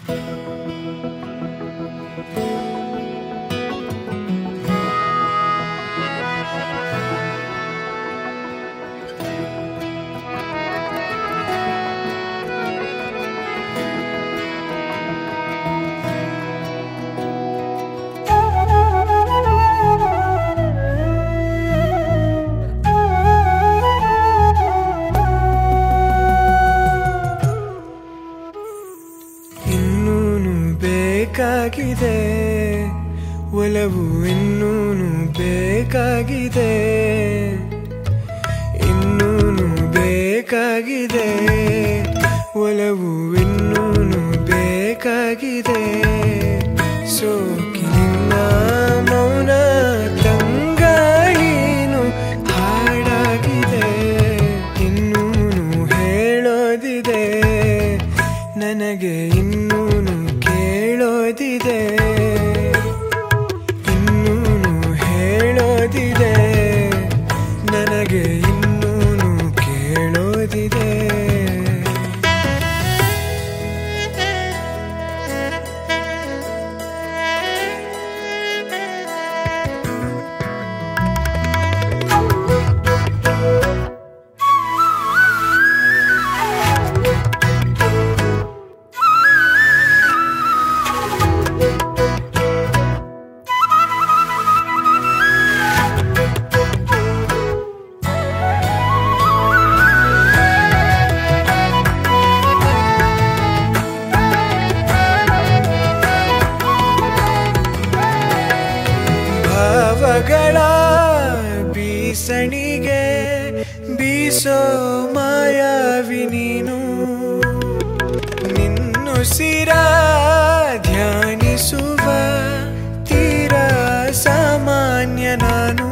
ಬೇಕಾಗಿದೆ ಒಲವು ಇನ್ನೂನು ಬೇಕಾಗಿದೆ ಇನ್ನೂನು ಬೇಕಾಗಿದೆ ಒಲವು ಇನ್ನೂನು ಬೇಕಾಗಿದೆ ಸೋಕಿನಿನ್ನ ಮೌನ ತಂಗಾಳಿನು ಹಾಡಾಗಿದೆ ಇನ್ನೂನು ಹೇಳೋದಿದೆ ನನಗೆ ಇನ್ನೂನು ಕೇಳೋದಿದೆ ಇನ್ನೂನು ಹೇಳೋದಿದೆ ನನಗೆ ಇನ್ನೂನು ಕೇಳೋದಿದೆ ಭಾವಗಳ ಬೀಸಣಿಗೆ ಬೀಸೋ ಮಾಯಾವಿ ನೀನು ನಿನ್ನುಸಿರ ಧ್ಯಾನಿಸುವ ತೀರ ಸಾಮಾನ್ಯ ನಾನು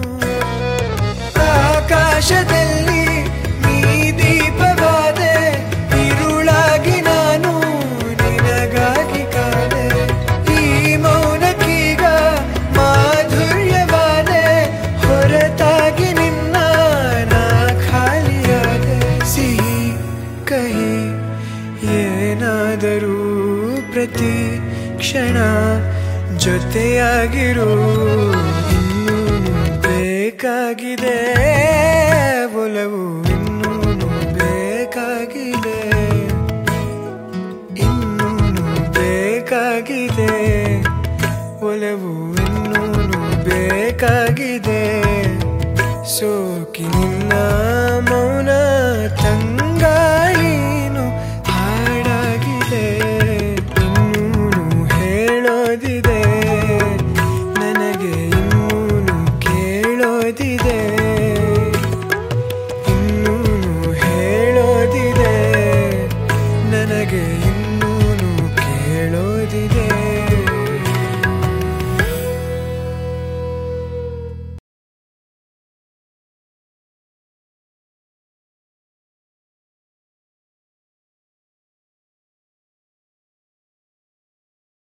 ಆಕಾಶದಲ್ಲಿ ನೀ ದೀಪವಾದೆ ഇരുಳಾಗಿ ನಾನು ನಿನಗಾಗಿ ಕಾದೆ ಈ ಮೌನಕ್ಕೀಗ ಮಾಧುರ್ಯವಾದೆ ಹೊರತಾಗಿ ನಿನ್ನ ನಾ ಖಾಲಿಯಾದೆ ಸಿಹಿ ಕಹಿ ಏನಾದರೂ ಪ್ರತಿ ಕ್ಷಣ ಜೊತೆಯಾಗಿರು ಇನ್ನೂನು ಬೇಕಾಗಿದೆ ಒಲವು ಇನ್ನೂನು ಬೇಕಾಗಿದೆ ಇನ್ನೂನು ಬೇಕಾಗಿದೆ ಒಲವು ಇನ್ನೂನು ಬೇಕಾಗಿದೆ ಸೋಕಿನಿನ್ನ ಮೌನ ತಂಗ